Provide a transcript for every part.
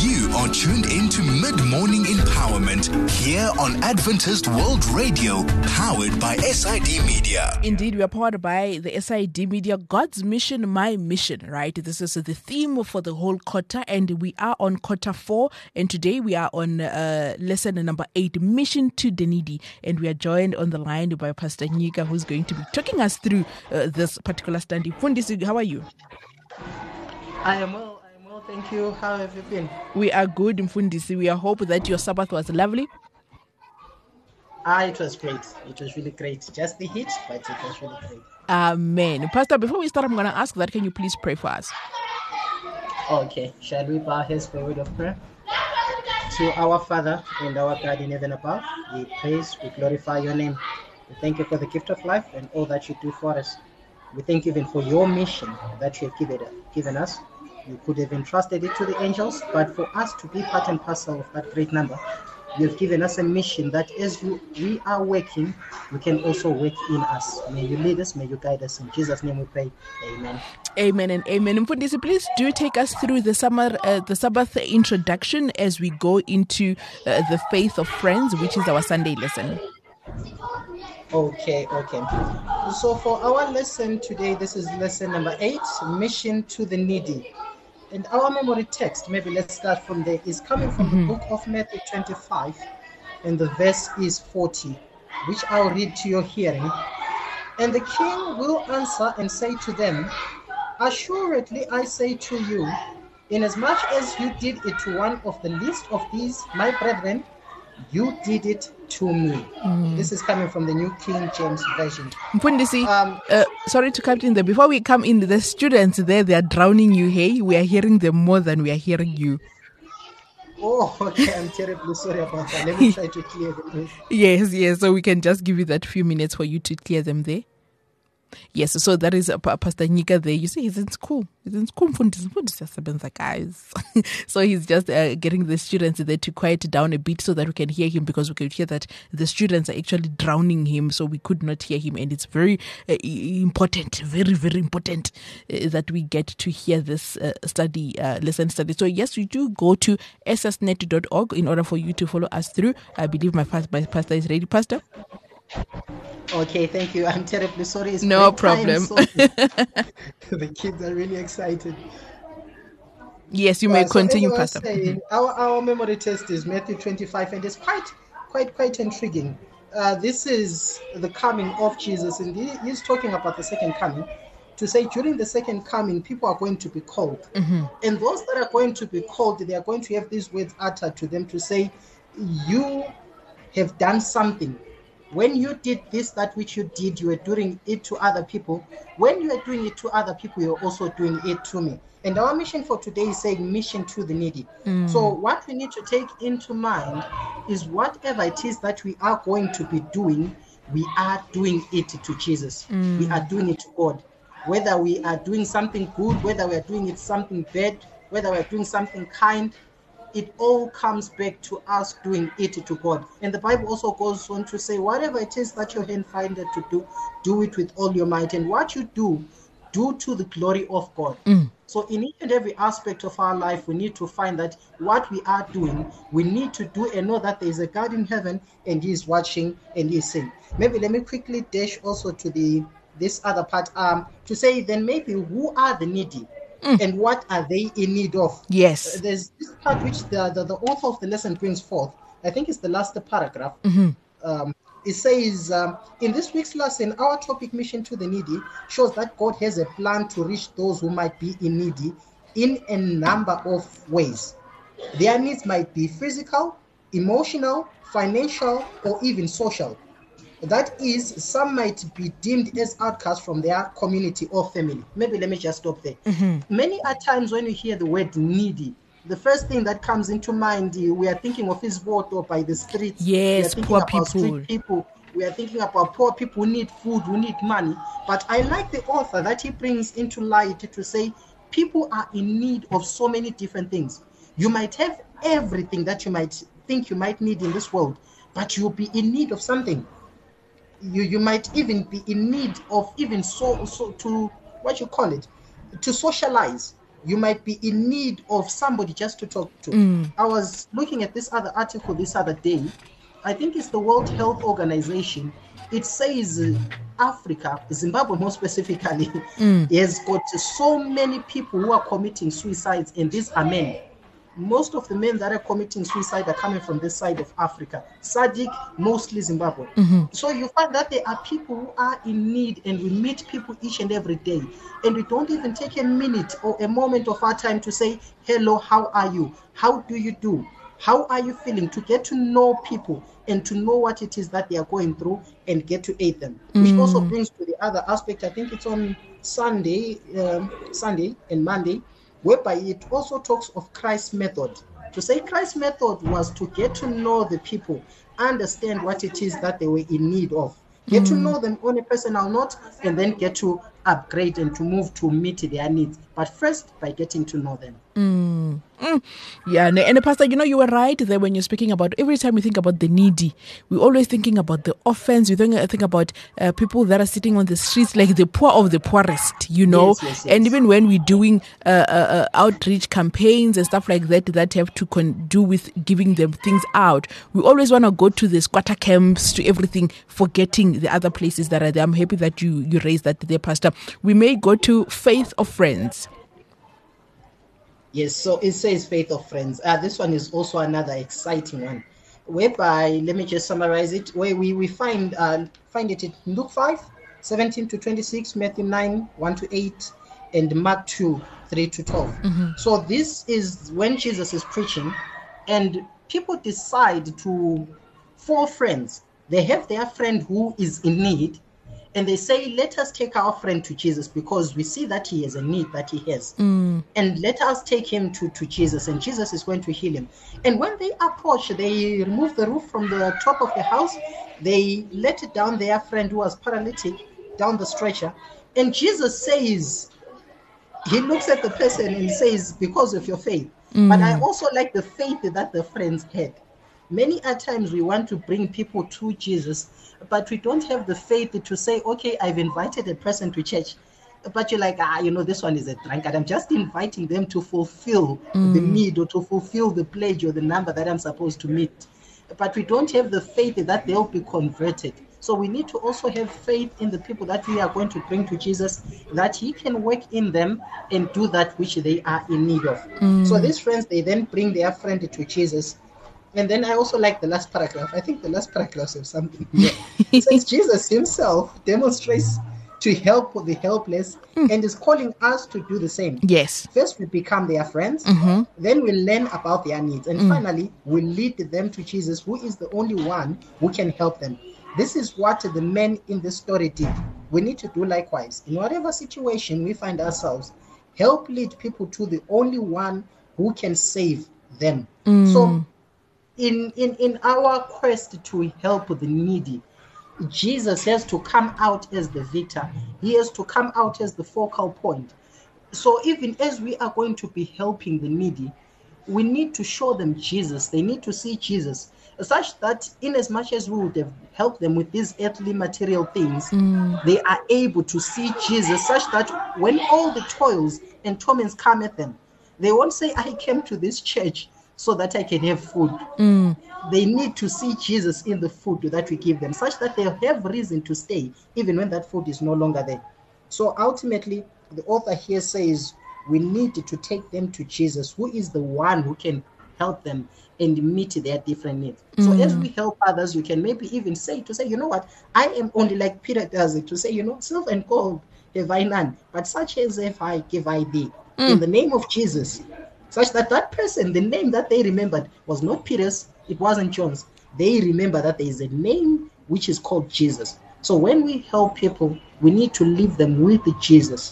You are tuned into Mid-Morning Empowerment here on Adventist World Radio, powered by SID Media. Indeed, we are powered by the SID Media. God's mission, my mission, right? This is the theme for the whole quarter, and we are on quarter 4, and today we are on lesson number 8, Mission to the Needy, and we are joined on the line by Pastor Nika, who's going to be talking us through this particular study. Fundisi, how are you? I am well, thank you. How have you been? We are good, Mfundisi. We hope that your Sabbath was lovely. It was great. It was really great. Just the heat, but it was really great. Amen. Pastor, before we start, I'm going to ask that, can you please pray for us? Okay. Shall we bow our heads for a word of prayer? To our Father and our God in heaven above, we praise, we glorify your name. We thank you for the gift of life and all that you do for us. We thank you even for your mission that you have given us. You could have entrusted it to the angels, but for us to be part and parcel of that great number, you have given us a mission that as we are working, we can also work in us. May you lead us, may you guide us. In Jesus' name we pray. Amen. Amen and amen. Mfundisi, please do take us through the Sabbath introduction as we go into the faith of friends, which is our Sunday lesson. Okay. So for our lesson today, this is lesson number 8, Mission to the Needy. And our memory text, maybe let's start from there, is coming from the book of Matthew 25, and the verse is 40, which I'll read to your hearing. And the king will answer and say to them, Assuredly I say to you, inasmuch as you did it to one of the least of these, my brethren, you did it to me. This is coming from the New King James Version. Mfundisi, sorry to cut in there. Before we come in, the students there, they are drowning you. Hey, we are hearing them more than we are hearing you. Oh, okay. I'm terribly sorry about that. Let me try to clear them. Yes. So we can just give you that few minutes for you to clear them there. Yes, so that is Pastor Nika there. You see, he's in school. Mfundisi, guys. So he's just getting the students there to quiet down a bit so that we can hear him, because we could hear that the students are actually drowning him, so we could not hear him. And it's very important, very, very important that we get to hear this lesson study. So yes, you do go to ssnet.org in order for you to follow us through. I believe my pastor is ready. Pastor? Okay, thank you. I'm terribly sorry. It's no problem. The kids are really excited. Yes, you may continue, Pastor. Saying, our memory test is Matthew 25, and it's quite intriguing. This is the coming of Jesus, and he's talking about the second coming. To say during the second coming, people are going to be called. And those that are going to be called, they are going to have these words uttered to them to say, you have done something. When you did this, that which you did, you were doing it to other people. When you are doing it to other people, you're also doing it to me. And our mission for today is saying mission to the needy. So what we need to take into mind is whatever it is that we are going to be doing, we are doing it to Jesus. We are doing it to God. Whether we are doing something good, whether we are doing it something bad, whether we are doing something kind, it all comes back to us doing it to God. And the Bible also goes on to say, whatever it is that your hand findeth to do, do it with all your might. And what you do to the glory of God. So in each and every aspect of our life, we need to find that what we are doing, we need to do and know that there is a God in heaven and He is watching and He is seeing. Maybe let me quickly dash also to this other part to say then maybe who are the needy? And what are they in need of? Yes. There's this part which the author of the lesson brings forth. I think it's the last paragraph. It says, in this week's lesson, our topic, Mission to the Needy, shows that God has a plan to reach those who might be in needy in a number of ways. Their needs might be physical, emotional, financial, or even social. That is, some might be deemed as outcasts from their community or family. Maybe let me just stop there. Many are times when you hear the word needy, the first thing that comes into mind, we are thinking of his water by the streets. Yes, poor people. Street people. We are thinking about poor people who need food, who need money. But I like the author that he brings into light to say people are in need of so many different things. You might have everything that you might think you might need in this world, but you'll be in need of something. You might even be in need of even to what you call it, to socialize. you might be in need of somebody just to talk to. I was looking at this other article this other day. I think it's the World Health Organization. It says Africa, Zimbabwe more specifically, has got so many people who are committing suicides, and these are men. Most of the men that are committing suicide are coming from this side of Africa. SADC, mostly Zimbabwe. So you find that there are people who are in need, and we meet people each and every day. And we don't even take a minute or a moment of our time to say, hello, how are you? How do you do? How are you feeling? To get to know people and to know what it is that they are going through and get to aid them. Which also brings to the other aspect. I think it's on Sunday and Monday, whereby it also talks of Christ's method. To say Christ's method was to get to know the people, understand what it is that they were in need of, get to know them on a personal note, and then get to upgrade and to move to meet their needs. But first, by getting to know them. Yeah, and Pastor, you were right there when you're speaking about every time we think about the needy, we're always thinking about the orphans. We think about people that are sitting on the streets, like the poor of the poorest, Yes. And even when we're doing outreach campaigns and stuff like that have to do with giving them things out, we always want to go to the squatter camps, to everything, forgetting the other places that are there. I'm happy that you raised that there, Pastor. We may go to Faith of Friends. Yes, so it says Faith of Friends. This one is also another exciting one, whereby, let me just summarize it, where we find it in Luke 5, 17 to 26, Matthew 9, 1 to 8, and Mark 2, 3 to 12. So this is when Jesus is preaching, and people decide to, 4 friends, they have their friend who is in need, and they say, let us take our friend to Jesus because we see that he has a need that he has. And let us take him to Jesus, and Jesus is going to heal him. And when they approach, they remove the roof from the top of the house. They let down their friend who was paralytic down the stretcher. And Jesus says, he looks at the person and says, because of your faith. But I also like the faith that the friends had. Many a times we want to bring people to Jesus, but we don't have the faith to say, okay, I've invited a person to church, but you're like, this one is a drunkard. I'm just inviting them to fulfill the need or to fulfill the pledge or the number that I'm supposed to meet. But we don't have the faith that they'll be converted. So we need to also have faith in the people that we are going to bring to Jesus, that he can work in them and do that which they are in need of. So these friends, they then bring their friend to Jesus. And then I also like the last paragraph. I think the last paragraph is something here. It says Jesus himself demonstrates to help the helpless and is calling us to do the same. Yes. First, we become their friends. Then we learn about their needs. And finally, we lead them to Jesus, who is the only one who can help them. This is what the men in this story did. We need to do likewise. In whatever situation we find ourselves, help lead people to the only one who can save them. So, in our quest to help the needy, Jesus has to come out as the victor. He has to come out as the focal point. So even as we are going to be helping the needy, we need to show them Jesus. They need to see Jesus, such that in as much as we would have helped them with these earthly material things, they are able to see Jesus, such that when all the toils and torments come at them, they won't say, I came to this church so that I can have food. They need to see Jesus in the food that we give them, such that they'll have reason to stay, even when that food is no longer there. So ultimately, the author here says we need to take them to Jesus, who is the one who can help them and meet their different needs. So as we help others, we can maybe even say, you know what, I am only like Peter does it, to say, silver and gold have I none, but such as if I give I thee, in the name of Jesus. Such that person, the name that they remembered was not Peter's, it wasn't John's. They remember that there is a name which is called Jesus. So when we help people, we need to leave them with Jesus.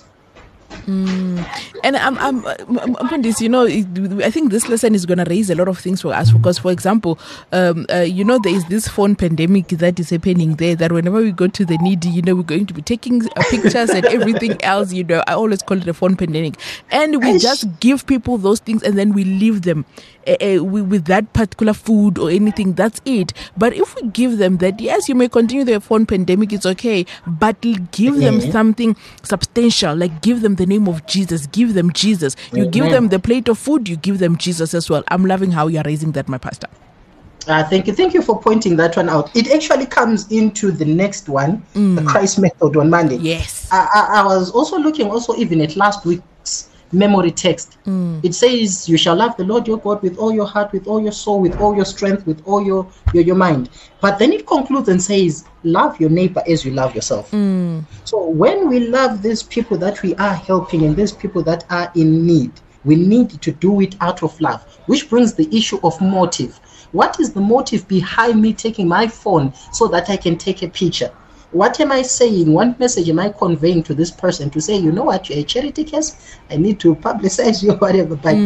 And I'm this, I think this lesson is going to raise a lot of things for us, because, for example, there is this phone pandemic that is happening there, that whenever we go to the needy, we're going to be taking pictures and everything else, I always call it a phone pandemic. And we just give people those things and then we leave them with that particular food or anything. That's it. But if we give them that, yes, you may continue the phone pandemic, it's okay, but give them something substantial, like give them the name name of Jesus. Give them Jesus. You give them the plate of food, you give them Jesus as well. I'm loving how you're raising that, my pastor. Thank you. Thank you for pointing that one out. It actually comes into the next one, the Christ method on Monday. Yes. I was also looking even at last week's memory text. It says, you shall love the Lord your God with all your heart, with all your soul, with all your strength, with all your mind. But then it concludes and says, love your neighbor as you love yourself. So when we love these people that we are helping and these people that are in need, we need to do it out of love, which brings the issue of motive. What is the motive behind me taking my phone so that I can take a picture? What am I saying? What message am I conveying to this person to say, you know what, you're a charity case, I need to publicize you or whatever. But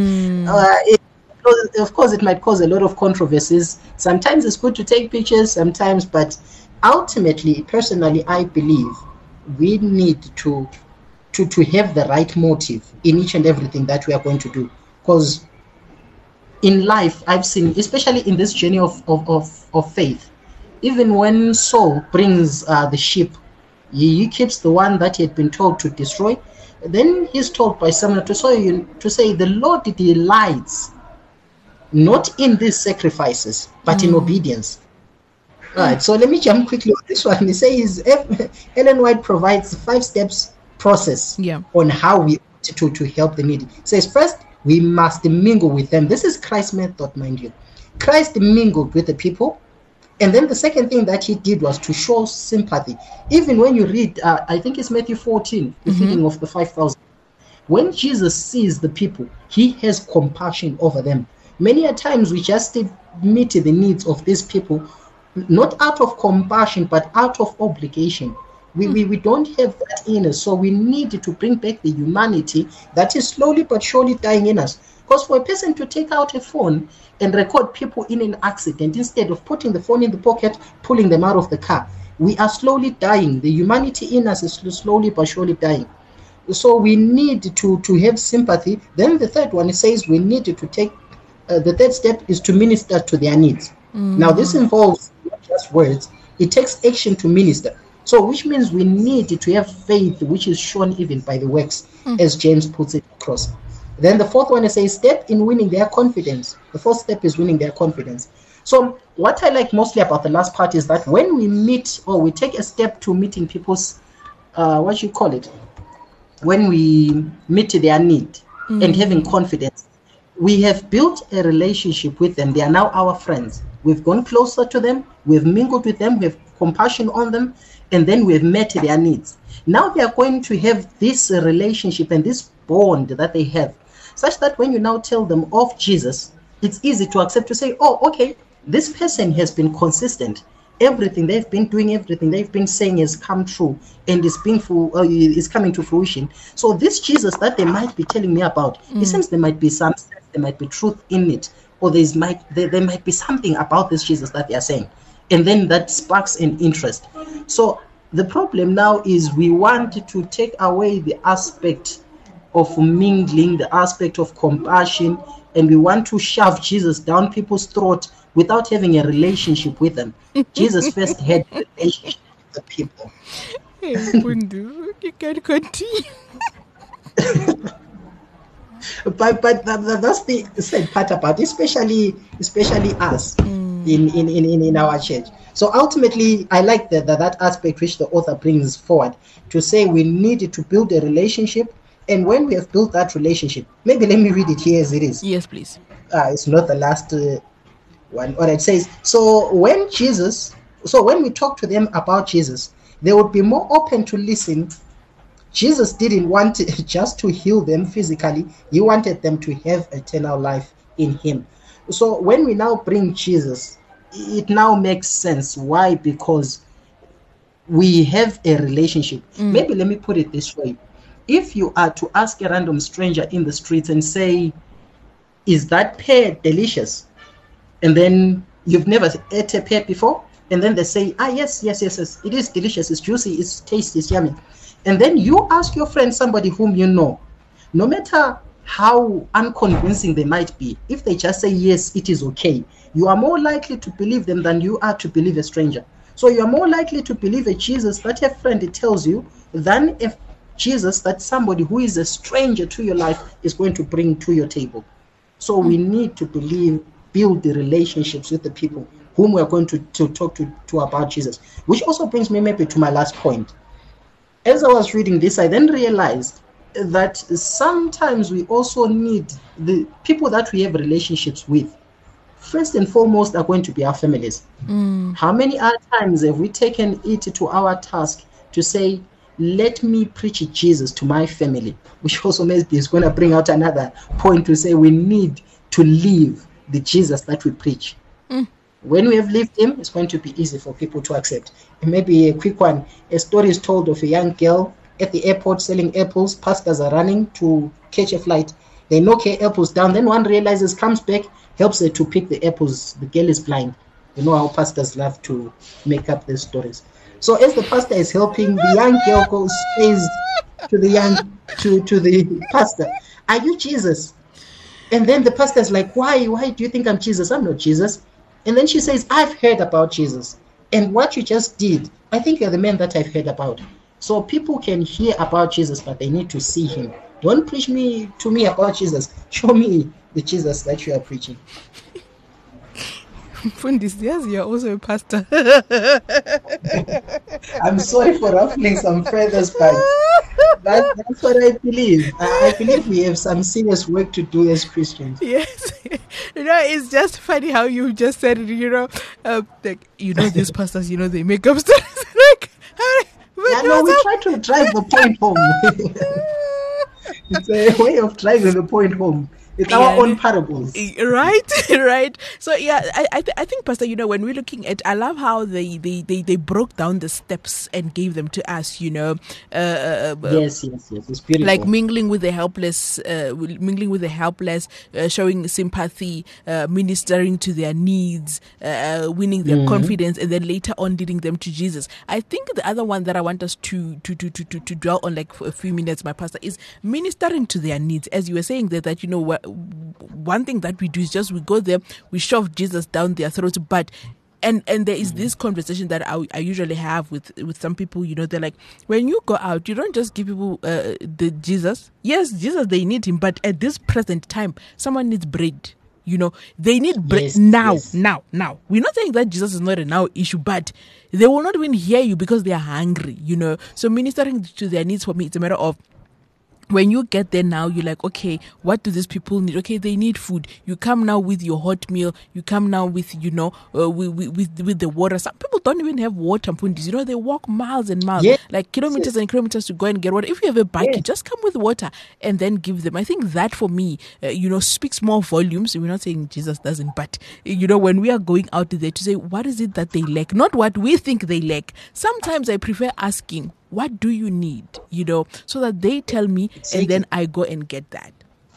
of course, it might cause a lot of controversies. Sometimes it's good to take pictures, sometimes, but ultimately, personally, I believe we need to have the right motive in each and everything that we are going to do. Because in life, I've seen, especially in this journey of faith, even when Saul brings the sheep, he keeps the one that he had been told to destroy. Then he's told by someone to say the Lord delights not in these sacrifices, but in obedience. All right, so let me jump quickly on this one. He says Ellen White provides 5 steps process on how we to help the needy. It says first, we must mingle with them. This is Christ's method, mind you. Christ mingled with the people. And then the second thing that he did was to show sympathy. Even when you read, I think it's Matthew 14, the feeding of the 5,000. When Jesus sees the people, he has compassion over them. Many a times we just meet the needs of these people, not out of compassion, but out of obligation. We don't have that in us, so we need to bring back the humanity that is slowly but surely dying in us. Because for a person to take out a phone and record people in an accident, instead of putting the phone in the pocket, pulling them out of the car, we are slowly dying. The humanity in us is slowly but surely dying. So we need to have sympathy. Then the third one, it says we need to take, the third step is to minister to their needs. Now this involves not just words, it takes action to minister. So which means we need to have faith, which is shown even by the works, as James puts it across. Then the fourth one is a step in winning their confidence. The fourth step is winning their confidence. So what I like mostly about the last part is that when we meet, or we take a step to meeting people's, when we meet their need and having confidence, we have built a relationship with them. They are now our friends. We've gone closer to them. We've mingled with them. We have compassion on them. And then we've met their needs. Now they are going to have this relationship and this bond that they have, such that when you now tell them of Jesus, it's easy to accept, to say, oh, okay, this person has been consistent. Everything they've been doing, everything they've been saying has come true and is coming to fruition. So this Jesus that they might be telling me about, it seems there might be some sense, there might be truth in it, or there might be something about this Jesus that they are saying. And then that sparks an interest. So the problem now is we want to take away the aspect of mingling, the aspect of compassion, and we want to shove Jesus down people's throat without having a relationship with them. Jesus first had a relationship with the people. Hey, Bundu, you can continue. But that's the sad part about it, especially us in our church. So ultimately, I like that aspect which the author brings forward, to say we need to build a relationship. And when we have built that relationship, maybe let me read it here as it is. Yes, please. It's not the last one. What it says. So when we talk to them about Jesus, they would be more open to listen. Jesus didn't want just to heal them physically. He wanted them to have eternal life in him. So when we now bring Jesus, it now makes sense. Why? Because we have a relationship. Maybe let me put it this way. If you are to ask a random stranger in the streets and say, is that pear delicious? And then you've never ate a pear before? And then they say, yes, it is delicious, it's juicy, it's tasty, it's yummy. And then you ask your friend, somebody whom you know, no matter how unconvincing they might be, if they just say, yes, it is okay, you are more likely to believe them than you are to believe a stranger. So you are more likely to believe a Jesus that a friend tells you than a Jesus that somebody who is a stranger to your life is going to bring to your table. So we need to build the relationships with the people whom we are going to talk to about Jesus. Which also brings me maybe to my last point. As I was reading this, I then realized that sometimes we also need the people that we have relationships with. First and foremost are going to be our families. How many other times have we taken it to our task to say, let me preach Jesus to my family? Which also maybe is going to bring out another point to say we need to live the Jesus that we preach. When we have lived him, it's going to be easy for people to accept. And maybe a quick one. A story is told of a young girl at the airport selling apples. Pastors are running to catch a flight. They knock her apples down. Then one realizes, comes back, helps her to pick the apples. The girl is blind. You know how pastors love to make up these stories. So as the pastor is helping, the young girl says to the pastor, "Are you Jesus?" And then the pastor is like, "Why do you think I'm Jesus? I'm not Jesus." And then she says, "I've heard about Jesus. And what you just did, I think you're the man that I've heard about." So people can hear about Jesus, but they need to see him. Don't preach to me about Jesus. Show me the Jesus that you are preaching. Fundis, yes, you're also a pastor. I'm sorry for ruffling some feathers, but that's what I believe. I believe we have some serious work to do as Christians. Yes. It's just funny how you just said it, these pastors, they make up stories. We try to drive the point home. It's a way of driving the point home. It's our own parables. Right. So, I think, Pastor, when we're looking at, I love how they broke down the steps and gave them to us, Yes. It's beautiful. Like mingling with the helpless, showing sympathy, ministering to their needs, winning their confidence, and then later on leading them to Jesus. I think the other one that I want us to dwell on, like for a few minutes, my pastor, is ministering to their needs. As you were saying that one thing that we do is just we go there, we shove Jesus down their throats, but and there is this conversation that I usually have with some people. They're like, when you go out, you don't just give people the Jesus. Yes, Jesus, they need him, but at this present time, someone needs bread. They need bread now. We're not saying that Jesus is not a now issue, but they will not even hear you because they are hungry. So ministering to their needs, for me, it's a matter of, when you get there now, you're like, okay, what do these people need? Okay, they need food. You come now with your hot meal. You come now with, with the water. Some people don't even have water. They walk miles and miles, like kilometers and kilometers to go and get water. If you have a bike, you just come with water and then give them. I think that for me, speaks more volumes. We're not saying Jesus doesn't, but, when we are going out there to say, what is it that they lack? Not what we think they lack. Sometimes I prefer asking, what do you need? So that they tell me, and then I go and get that.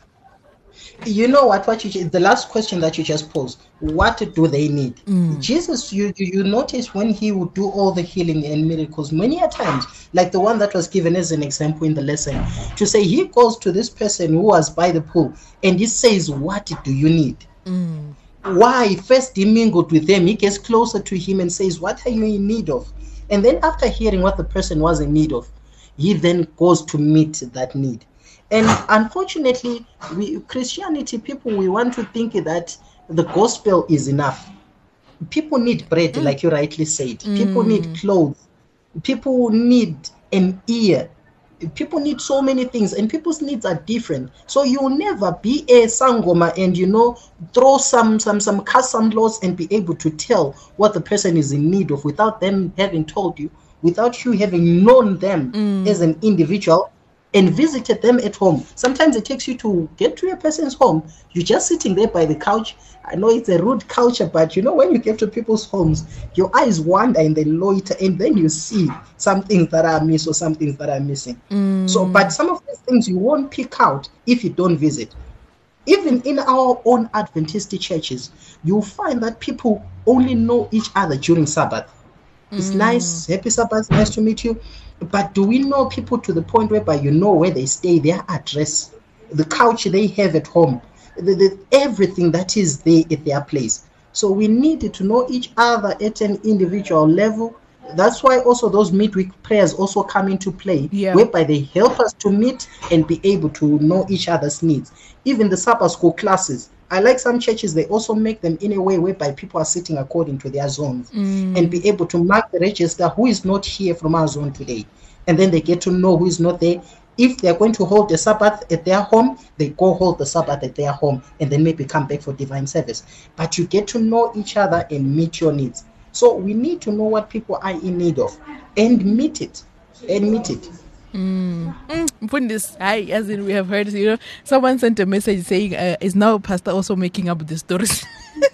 You know what the last question that you just posed, what do they need? Jesus, you notice when he would do all the healing and miracles, many a times, like the one that was given as an example in the lesson, to say he goes to this person who was by the pool and he says, what do you need? Why? First he mingled with them, he gets closer to him and says, what are you in need of? And then after hearing what the person was in need of, he then goes to meet that need. And unfortunately, Christianity people, we want to think that the gospel is enough. People need bread, like you rightly said. People need clothes. People need an ear. People need so many things, and people's needs are different. So you'll never be a sangoma and throw some laws and be able to tell what the person is in need of without them having told you, without you having known them as an individual and visited them at home. Sometimes it takes you to get to a person's home. You're just sitting there by the couch. I know it's a rude culture, but when you get to people's homes, your eyes wander and they loiter, and then you see some things that are amiss or some things that are missing. So, but some of these things you won't pick out if you don't visit. Even in our own Adventist churches, you'll find that people only know each other during Sabbath. It's nice, happy Sabbath, nice to meet you. But do we know people to the point whereby where they stay, their address, the couch they have at home, everything that is there at their place? So we need to know each other at an individual level, that's why also those midweek prayers also come into play, Yeah. whereby they help us to meet and be able to know each other's needs. Even the Sabbath school classes, I like some churches, they also make them in a way whereby people are sitting according to their zones and be able to mark the register who is not here from our zone today. And then they get to know who is not there. If they're going to hold the Sabbath at their home, they go hold the Sabbath at their home and then maybe come back for divine service. But you get to know each other and meet your needs. So we need to know what people are in need of and meet it. Mfundis, as in we have heard, someone sent a message saying, is now Pastor also making up the stories?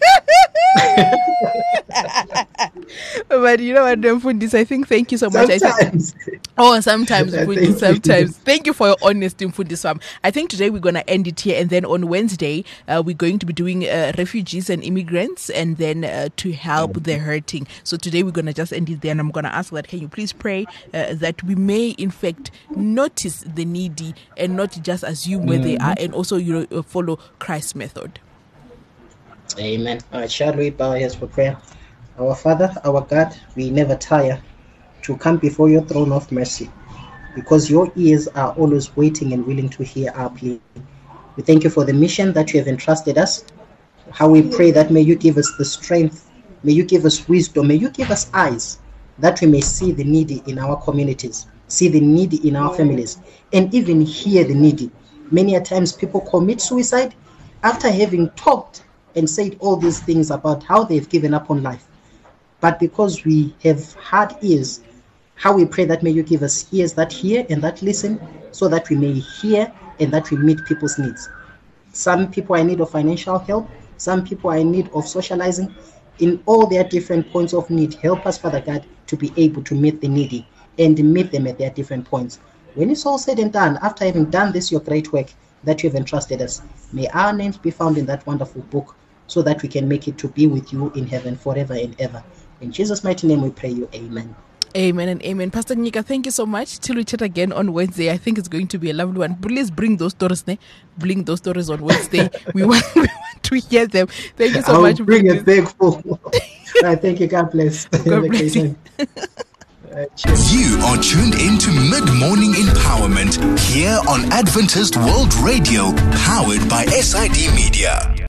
But you know what, Mfundis, I think thank you so much. Sometimes. Sometimes, Mfundis, sometimes. Thank you for your honesty, Mfundis. I think today we're going to end it here, and then on Wednesday, we're going to be doing refugees and immigrants, and then to help the hurting. So today we're going to just end it there, and I'm going to ask that, can you please pray that we may, in fact, notice the needy and not just assume where they are, and also follow Christ's method. Amen. All right, shall we bow our heads for prayer? Our Father, our God, we never tire to come before your throne of mercy, because your ears are always waiting and willing to hear our plea. We thank you for the mission that you have entrusted us. How we pray that may you give us the strength, may you give us wisdom, may you give us eyes that we may see the needy in our communities, see the needy in our families, and even hear the needy. Many a times people commit suicide after having talked and said all these things about how they've given up on life. But because we have hard ears, how we pray that may you give us ears that hear and that listen, so that we may hear and that we meet people's needs. Some people are in need of financial help. Some people are in need of socializing. In all their different points of need, help us, Father God, to be able to meet the needy and meet them at their different points. When it's all said and done, after having done this, your great work that you have entrusted us, may our names be found in that wonderful book, so that we can make it to be with you in heaven forever and ever. In Jesus' mighty name we pray you. Amen. Amen and amen. Pastor Nika, thank you so much. Till we chat again on Wednesday. I think it's going to be a lovely one. Please bring those stories, bring those stories on Wednesday. we want to hear them. Thank you so much. I'll bring it back full. Thank you. God bless. God bless you. You are tuned into Mid-Morning Empowerment here on Adventist World Radio, powered by SID Media.